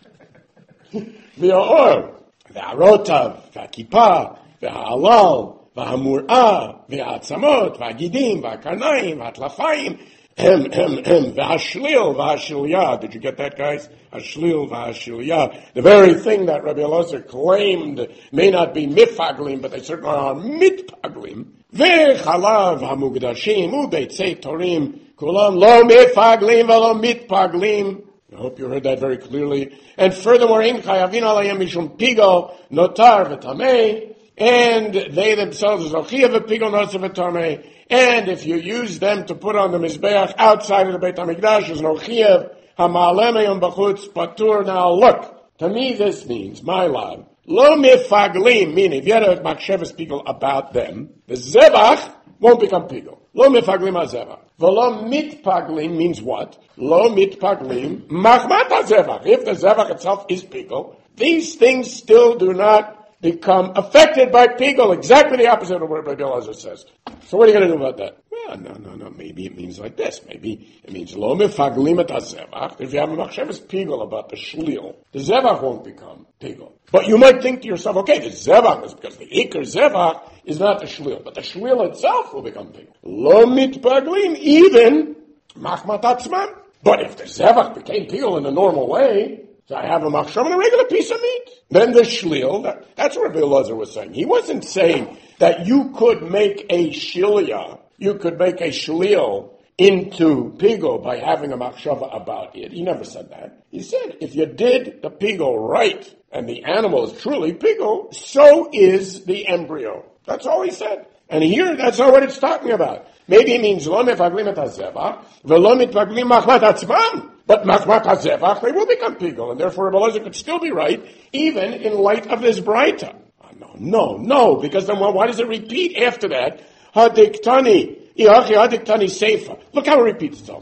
והאור, והרוטב, והכיפה, והעלל, והמוראה, והעצמות, והגידים, והקרניים, והטלפיים, והשליל, והשליה. Did you get that, guys? Ashlil, והשליה. The very thing that Rabbi Elazar claimed may not be mifaglim, but they certainly are mitpaglim. וחלב המוקדשים, וביצי תורים, כולם לא מפגלים ולא מתפגלים. I hope you heard that very clearly. And furthermore, in chayavin alayim mishum pigo notar v'tamei, and they themselves is ochiyah v'pigo notar v'tamei. And if you use them to put on the mizbeach outside of the Beit HaMikdash, is no chiyah hamalem yom b'chutz patur. Now look, to me this means my love. Lo mifaglim, meaning if you had a maksheves pigo about them, the zebach won't become pigo. Lo mefaglim hazevach. V'lo mitpaglim means what? Lo mitpaglim machmat hazevach. If the zevach itself is pigul, these things still do not become affected by pigul. Exactly the opposite of what Rabbi Elazar says. So what are you going to do about that? Well, no. Maybe it means like this. Maybe it means lo mefaglim et hazevach. If you have a machshavas pigul about the shlil, the zevach won't become pigul. But you might think to yourself, okay, the zevach is because the ikar zevach is not the shlil, but the shlil itself will become pigul. Lo mitpaglim, even machmat atzman. But if the zevach became pigul in the normal way, so I have a machsham and a regular piece of meat, then the shlil, that's what Rabbi Elazar was saying. He wasn't saying that you could make a shilya, you could make a shlil into pigul by having a machshava about it. He never said that. He said, if you did the pigul right, and the animal is truly pigul, so is the embryo. That's all he said. And here, that's not what it's talking about. Maybe it means lo mefaglim et hazevach, v'lo mitpaglim machmat atzmam. But machmat hazevach, they will become pigul, and therefore Rabbi Elazar could still be right, even in light of this braita. No, because then why does it repeat after that? Hadiktani seifa. Look how it repeats itself.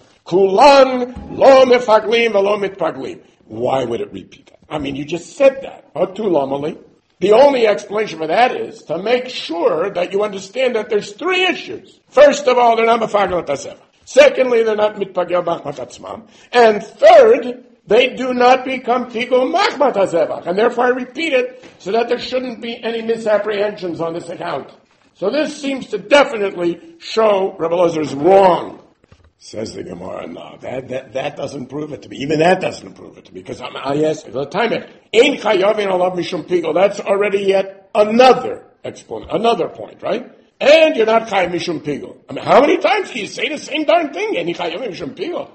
Kulan lo mefaglim v'lo mitpaglim. Why would it repeat that? I mean, you just said that. The only explanation for that is to make sure that you understand that there's three issues. First of all, they're not mefagel et hazevach. Secondly, they're not mitpagel machmat atzmam. And third, they do not become pigul machmat hazevach. And therefore I repeat it so that there shouldn't be any misapprehensions on this account. So this seems to definitely show Rabbi Elazar is wrong. Says the Gemara, no, that doesn't prove it to me. Even that doesn't prove it to me. Because I asked the time, Ein chayavin alav mishum pigul. That's already yet another point, right? And you're not chayav mishum pigul. I mean, how many times can you say the same darn thing? Ein chayavin mishum pigul.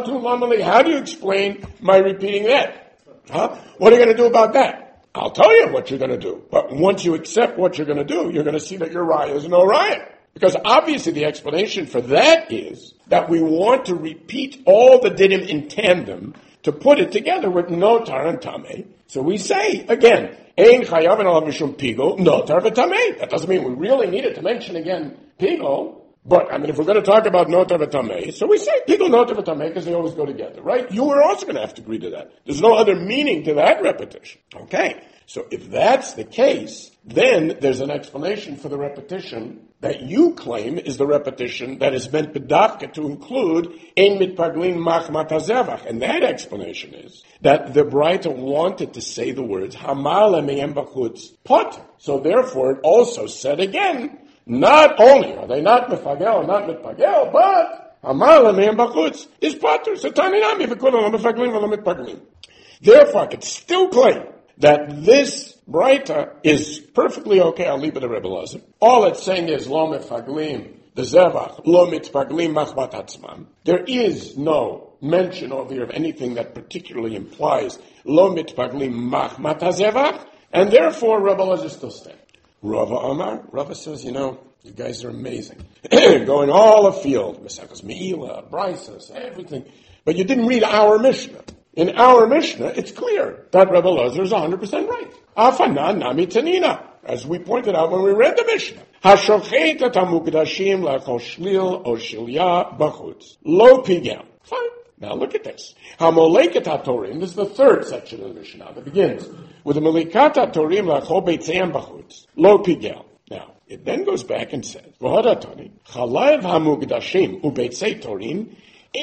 How do you explain my repeating that? What are you going to do about that? I'll tell you what you're going to do. But once you accept what you're going to do, you're going to see that your raya is no raya. Because obviously the explanation for that is that we want to repeat all the dinim in tandem to put it together with notar and tameh. So we say, again, ein chayav and alav mishum pigul, notar v'tameh. That doesn't mean we really needed to mention again pigul, but I mean, if we're going to talk about notar v'tameh, so we say pigul, notar v'tameh, because they always go together, right? You are also going to have to agree to that. There's no other meaning to that repetition. Okay. So if that's the case, then there's an explanation for the repetition that you claim is the repetition that is meant bedavka to include ein mitpaglim machmat hazevach. And that explanation is that the Braita wanted to say the words hamar lemeim b'chutz potter. So therefore it also said again, not only are they not mefagel, not mitpagel, but hamar lemeim b'chutz is potter. So taninami v'kulam mefaglim v'lo mitpaglim. Therefore I could still claim that this Braita is perfectly okay. I'll leave it to Rebbe Elazar. All it's saying is lo mefaglim the zevach lo mitpaglim machmat atzmam. There is no mention over here of anything that particularly implies lo mitpaglim machmat hazevach, and therefore Rebbe Elazar still stands. Rava Amar, Rava says, you guys are amazing, going all afield, Mesechus Meila, Brisas, everything, but you didn't read our Mishnah. In our Mishnah, it's clear that Rebbe Elazar is 100% right. Afana nami tanina, as we pointed out when we read the Mishnah. Hashochet et hamukdashim lachol shlil o shilya b'chutz. Lo pigel. Fine. Now look at this. Hamoleket hatorim, this is the third section of the Mishnah that begins with the molikat hatorim lachol beitzeim b'chutz. Lo pigel. Now, it then goes back and says, v'hodatani, chalav hamukdashim ubeitzei torim,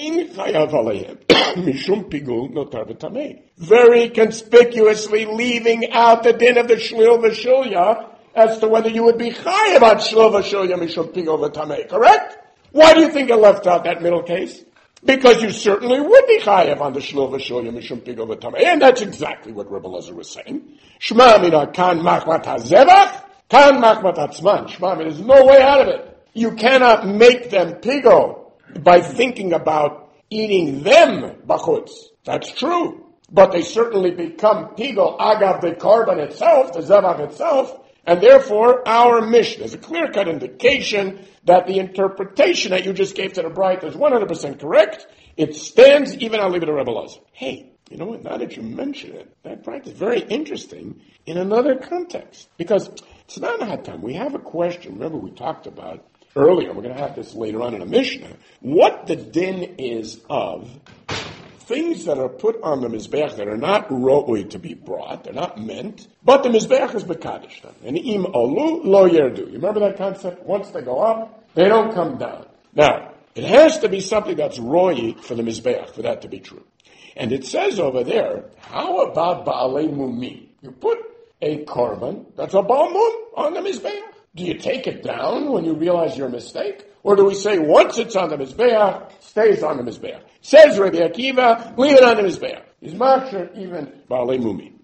very conspicuously leaving out the din of the shlil v'shilya as to whether you would be chayav on shlil v'shilya mishum pigul v'tamei. Correct? Why do you think it left out that middle case? Because you certainly would be chayav on the shlil v'shilya mishum pigul v'tamei, and that's exactly what Rebbe Elazar was saying. Shema mina kan machmat hazevach, kan machmat atzman. Shema mina, there's no way out of it. You cannot make them pigul by thinking about eating them b'chutz. That's true. But they certainly become pigul agav the korban itself, the zevach itself, and therefore our Mishnah is a clear-cut indication that the interpretation that you just gave to the Braita is 100% correct. It stands, even I'll leave it to Rebbe Elazar. Hey, you know what, now that you mention it, that Braita is very interesting in another context. Because it's not a hard time. We have a question, remember we talked about earlier, we're going to have this later on in a Mishnah, what the din is of things that are put on the Mizbeach that are not ro'ui to be brought, they're not meant, but the Mizbeach is B'Kaddish them. And im olu lo yerdu. You remember that concept? Once they go up, they don't come down. Now, it has to be something that's ro'ui for the Mizbeach, for that to be true. And it says over there, how about Ba'alei Mumim? You put a korban that's a Baal Mum on the Mizbeach. Do you take it down when you realize your mistake? Or do we say once it's on the Mizbeach, stays on the Mizbeach? Says Rabbi Akiva, leave it on the Mizbeach. Is Maksher even Ba'alei Mumim?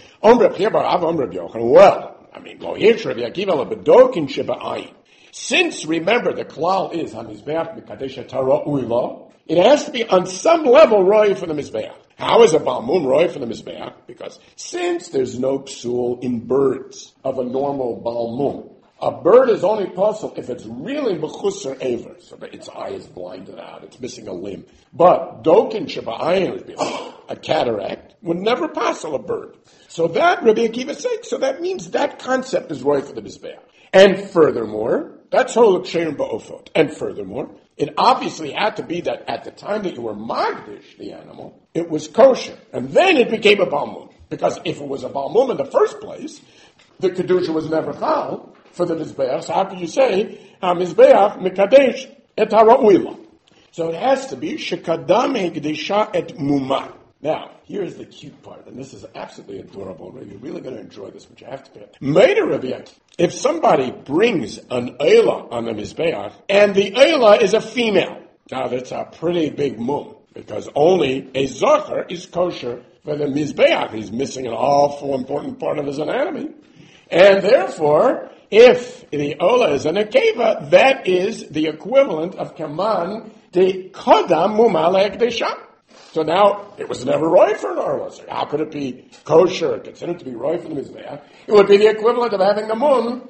Well, Lo Yish Rabbi Akiva lebedokin sheba'ayin. Since, remember, the klal is HaMizbeach B'Kadesh Torah Uilo, it has to be on some level roy for the Mizbeach. How is a Baal Mum roy for the Mizbeach? Because since there's no psul in birds of a normal Baal Mum, a bird is only possible if it's really b'chusar aver, so that its eye is blinded out, it's missing a limb. But dokin sheba'ayin would be a cataract, would never passel a bird. So that, Rabbi Akiva said, so that means that concept is roy for the Mizbeach. And furthermore, that's holok sherim ba'ofot. And furthermore, it obviously had to be that at the time that you were magdish the animal, it was kosher. And then it became a Baal Mum. Because if it was a Baal Mum in the first place, the kedusha was never chal for the Mizbeach. So how can you say, Mizbeach mekadesh et ha'ra'uila? So it has to be, shekadam hekdesha et mumah. Now, here's the cute part, and this is absolutely adorable. You're really going to enjoy this, but you have to pay it. Meida Rabbi Akiva, if somebody brings an Eila on the Mizbeach, and the Eila is a female, now that's a pretty big mum, because only a Zachar is kosher for the Mizbeach. He's missing an awful important part of his anatomy. And therefore, if the Ola is an Akeva, that is the equivalent of Kaman de Kodam Mumal Hekdesha. So now, it was never roy for an Orla. So how could it be kosher, considered to be roy for the Mizbeach? It would be the equivalent of having a mun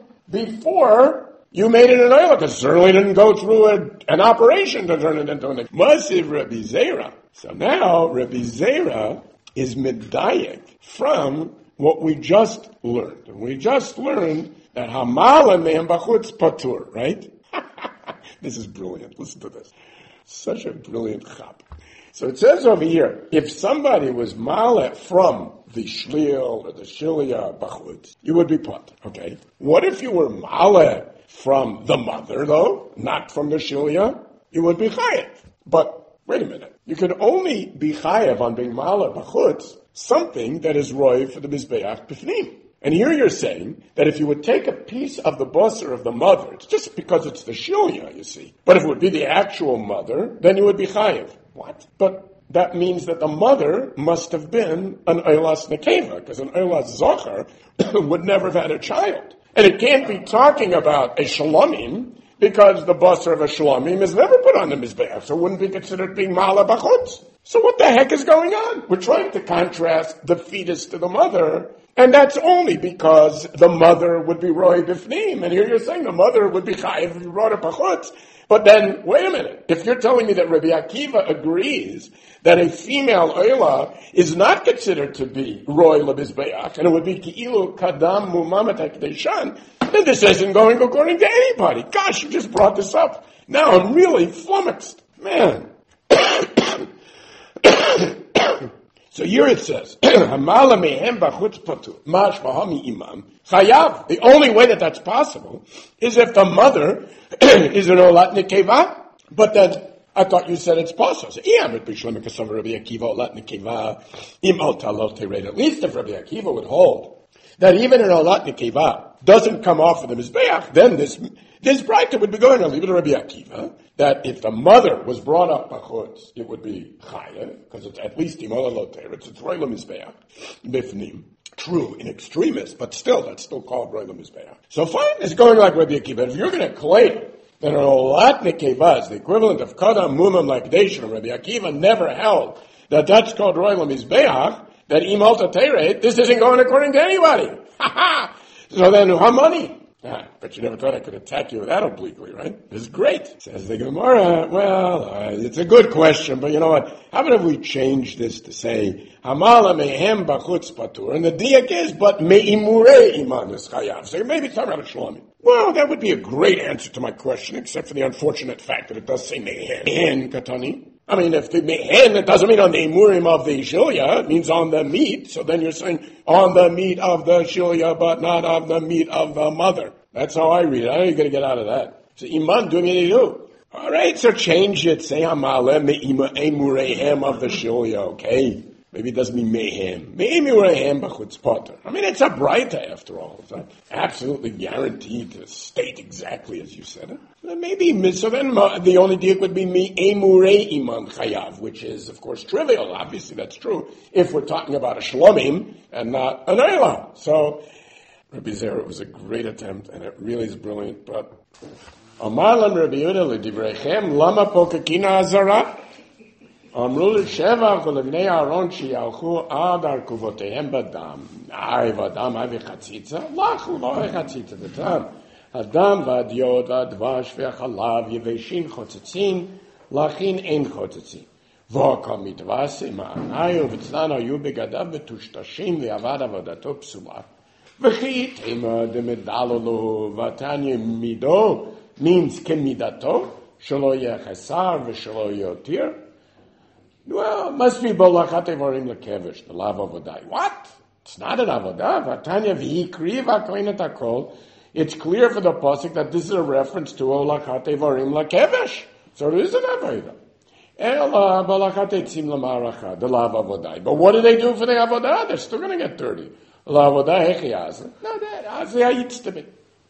before you made it an Orla, because it certainly didn't go through an operation to turn it into an Masiv Rabbi Zera. So now, Rabbi Zera is medayek from what we just learned. And we just learned that Hamala me'em bachutz patur, right? This is brilliant. Listen to this. Such a brilliant chap. So it says over here, if somebody was male from the shlil or the shilia bachutz, you would be put, okay? What if you were male from the mother, though, not from the shilia? You would be chayev. But, wait a minute, you could only be chayev on being male bachutz, something that is roy for the mizbeach b'fnim. And here you're saying that if you would take a piece of the basar of the mother, it's just because it's the shilia, you see. But if it would be the actual mother, then you would be chayev. What? But that means that the mother must have been an Eilas Nekeva, because an Eilas Zochar would never have had a child. And it can't be talking about a Shalomim, because the basar of a Shalomim is never put on the Mizbeach, so it wouldn't be considered being Mala Bachutz. So what the heck is going on? We're trying to contrast the fetus to the mother, and that's only because the mother would be Roy Bifnim, and here you're saying the mother would be Chayiv if you brought a Bachutz. But then, wait a minute. If you're telling me that Rabbi Akiva agrees that a female Eila is not considered to be Roy Lebizbeach, and it would be Ki'ilu Kadam Mumamet HaKdeshan, then this isn't going according to anybody. Gosh, you just brought this up. Now I'm really flummoxed. Man. So here it says, Hamala mehem bachutz patu, mash v'hami imam, chayav. The only way that that's possible is if the mother is an olat nekeva, but then I thought you said it's possible. So, yeah, Rabbi Shlomo Kasav Rabbi Akiva olat nekeva, im al talot tered. At least if Rabbi Akiva would hold that even an olat nekeva doesn't come off of the mizbeach, then this braita would be going to leave it to Rabbi Akiva, that if the mother was brought up bachutz, it would be chayev, because it's at least imola loter, it's roila mizbeach, bifnim. True, in extremis, but still, that's still called roila mizbeach. So fine, it's going like Rabbi Akiva. If you're going to claim that an olat nekeva is the equivalent of kadam mumam like Deshan, Rabbi Akiva never held that that's called roila mizbeach, that imalta teret, this isn't going according to anybody. So then, how money? But you never thought I could attack you that obliquely, right? This is great. Says the Gemara, it's a good question, but you know what? How about if we change this to say, Hamala mehem bachutz patur, and the diak is, but me'imure iman is chayav. So maybe it's talking about a shlomim. Well, that would be a great answer to my question, except for the unfortunate fact that it does say mehen katani. I mean, if the mehen, it doesn't mean on the emurim of the shilya, it means on the meat. So then you're saying on the meat of the shilya, but not on the meat of the mother. That's how I read it. How are you going to get out of that? So iman doing it do. All right, so change it. Say hamaleh emurehem of the shilya, okay? Maybe it doesn't mean mehem. Me'emurehem b'chutz potter. I mean, it's a braita after all. It's not absolutely guaranteed to state exactly as you said it. Maybe, so then the only diuk would be me'emure iman chayav, which is, of course, trivial. Obviously, that's true. If we're talking about a shlomim and not an eilah. So, Rabbi Zera, it was a great attempt, and it really is brilliant, but Amar lam Rabbi Yehuda l'divreichem lama pokakina azara amru l'sheva v'levnei Aaron sheyalchu ad arkuvoteihem badam ay vadam ay v'chatzitza lachu lo v'chatzitza v'tam adam v'adyod v'advash v'achalav yeveshin chotzitzin lachin ein chotzitzin v'okal mitvase ma'anayu v'tzlan ayu begadav v'tushtashim v'avad avodato psula v'chi tema demedalolo v'tanya mido means kemidato, shelo yechesar v'shelo yotir. Well, it must be bolachat evorim lekevish, the lav avodah. What? It's not an avodah. Vatanya v'hikri v'akoinet hakol. It's clear for the pasuk that this is a reference to olachat evorim lekevish. So it is an avodah. Ela bolachat etzim lamaracha, the lav avodah. But what do they do for the avodah? They're still going to get 30. La avodah hechi azeh. No, that azeh hayitztebit.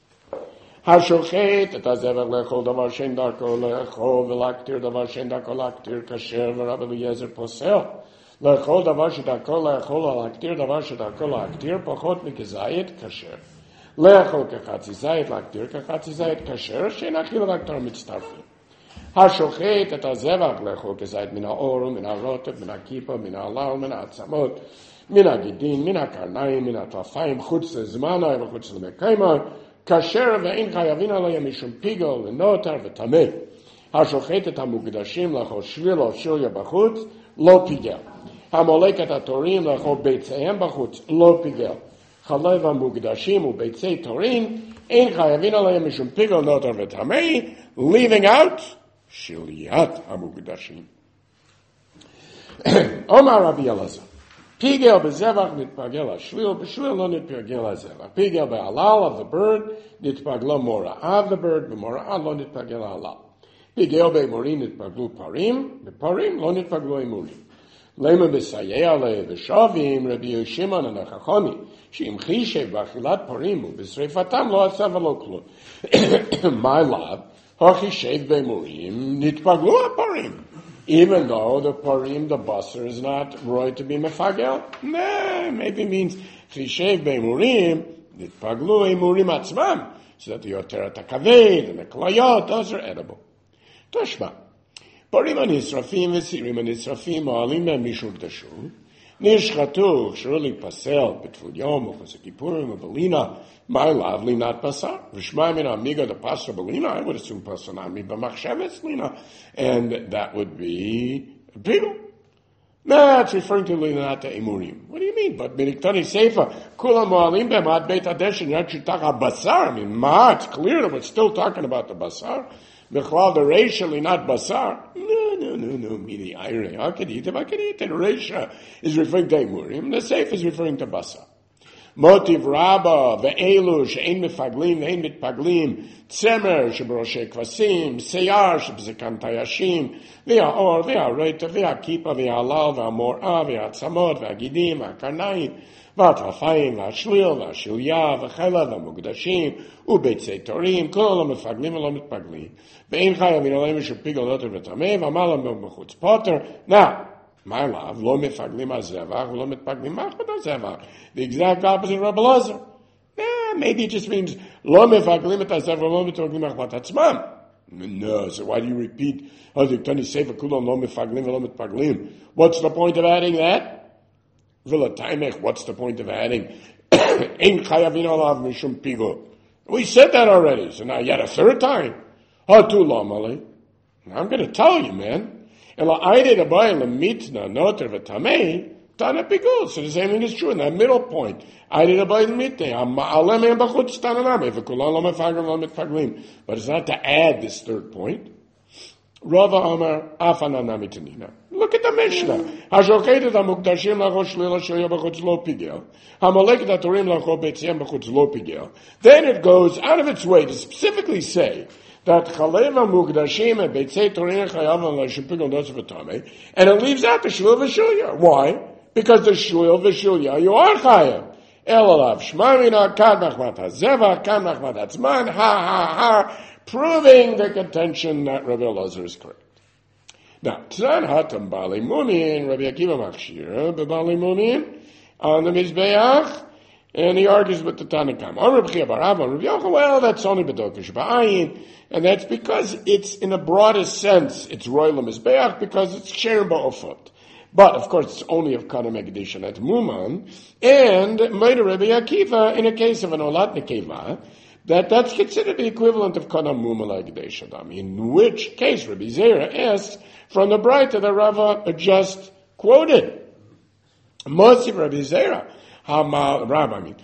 השוחט את הזבח לאכול דבר שאין דרכו לאכול ולהקטיר דבר שאין דרכו להקטיר כשר ורבי אליעזר פוסל לאכול דבר שדרכו לאכול או להקטיר דבר שדרכו להקטיר פחות מכזית כשר לאכול כחצי זית להקטיר כחצי זית כשר שאין אכיל להקטיר מצטרפים השוחט את הזבח לאכול כזית מן האור מן הרוטב מן הכיפה מן העלל מן העצמות מן הגידין מן הקרניים מן הטלפיים חוץ לזמנה וחוץ למקיימה kasher ve'in chayavin alayim mishum pigol v'notar v'tameh. Hashochet et hamukdashim lachol shvil o shilya b'chutz lo pigel. Hamolek et hatorim lachol beitzeihem b'chutz lo pigel. Chalev hamukdashim u'beitzei torim ein chayavin alayim mishum pigol notar v'tameh, leaving out shilyat hamukdashim. Omar Rabbi Elazar. Pigel bezevach nitpagel ashvil, b'shvil lo nitpagel hazevach. Pigel be'alal of the bird, nitpaglo mora'av the bird, b'mora'av lo nitpagel halal. Pigel be'emurim nitpaglu parim, b'parim lo nitpaglu emurim. Lema b'sayeh aleh v'shavim, Rabbi Yeshimon anachachoni, she'im chishev b'achilat parim, u'b'sreifatam lo asav lo klum. My love, ha'chishev be'emurim, nitpaglu parim. Even though the parim, the basar, is not roy to be mefagel, maybe means chishev be'emurim, nitpaglu emurim atzmam, so that the yoteret hakaved and the klayot, those are edible. Toshma, parim anisrafim v'sirim anisrafim ha'alim be'em mishum tashu, nishchatu sh'ruli pasel b'tful yom u'chos ha'kipurim u'belina, my lovely not basar. V'shma min amiga the pasar belina, I would assume pasar nami b'machsheves lina, and that would be pigel. Nah, it's referring to lina, not to emurim. What do you mean? But b'niktani seifa kulam mo'alim b'mad beit adeshin yachitach basar. I mean, it's clear that we're still talking about the basar. B'chlal the reisha not basar. No. Midi ayre. I could eat it. And reisha is referring to emurim. The seifa is referring to basar. Motiv Rabba, ve'elu, she'ein mefaglim, ve'ein mitpaglim, tzemer, she'broshe kvasim, seyar, she'bzekan tayashim, ve'a'or, ve'a'reita, ve'akipa, ve'alal, ve'amor'a, ve'atzamot, ve'agidim, ve'akarnayim, ve'atrafayim, ve'ashlil, ve'ashilya, ve'chela, ve'mukdashim, u'beitzei torim, kol lo mefaglim, lo mitpaglim, ve'ein chayavin aleim, she'pigol noter v'tameh, ve'amalam b'chutz potter. Now, my love, lo mefaglim hazevach, lo mitpaglim machot hazevach. The exact opposite of Rabbi Elazar. Maybe it just means lo mefaglim hazevach, lo mitpaglim machot hatzmam. No, so why do you repeat? What's the point of adding that? What's the point of adding? We said that already, so now yet a third time. I'm going to tell you, man. Tana Pigul. So the same thing is true in that middle point. But it's not to add this third point. Rava Amar Afananami Tanina. Look at the Mishnah. Hashochetet HaMukdashim Lacho Shlila Shoya B'chutz Lo Pigel. HaMoleket HaTorim Lacho Betziem B'chutz Lo Pigel. Then it goes out of its way to specifically say that Chalev HaMukdashim and Beitzei Torim Chayav L'Shim Pigel Nosef V'Tamei, and it leaves out the Shul V'Shulya. Why? Because the Shul V'Shulya you are Chayav. Elalav Shmarina Kad Machmat HaZeva Kad Machmat HaTzman Ha proving the contention that Rabbi Elazar is correct. Now, Tzan Hatam Bali Mumin, Rabbi Akiva Machshir, Bali Mumin, on the Mizbeach, and he argues with the Tanakam. Well, that's only B'dokish Ba'ayin, and that's because it's in the broadest sense, it's Royal Mizbeach, because it's Sher Ba'ofot. But, of course, it's only of Kana Megdisha at Muman, and Meida Rabbi Akiva, in a case of an Olat Nekeva, that's considered the equivalent of Kana Mumala Gdesh Adam, in which case Rabbi Zera asks from the Braita that Rava just quoted. Mosif Rabbi Zera, Hamale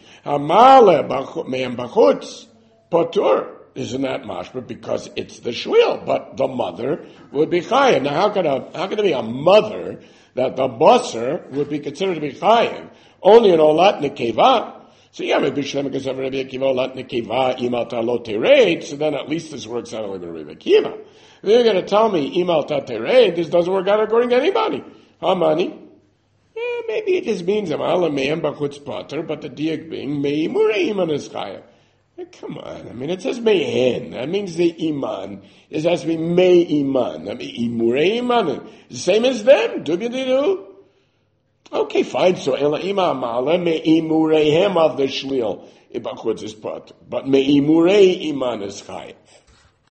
Me'em Bachutz, Potur, isn't that mashma? Because it's the shwil, but the mother would be chayiv. Now how can it be a mother that the basar would be considered to be chayiv? Only an Olat Nekeva. So yeah, maybe Shlem because of Rabbi Akiva Olat Nekeva Imal Talot Tereid. So then at least this works out like Rabbi Akiva. If you're going to tell me Imal Tereid, this doesn't work out according to anybody. How many? Yeah, maybe it just means Amal Me'em Bachutz Pater, but the diak being Me'imurei Iman is chayav. Come on, I mean it says Me'en. That means the Iman. It has to be Me'iman. I mean Imurei Iman. The same as them. Do. Okay, fine. So Ela Ima Amale Me'imureihem of the Shlil Ibachutz is Pater, but Me'imurei Iman is chayav.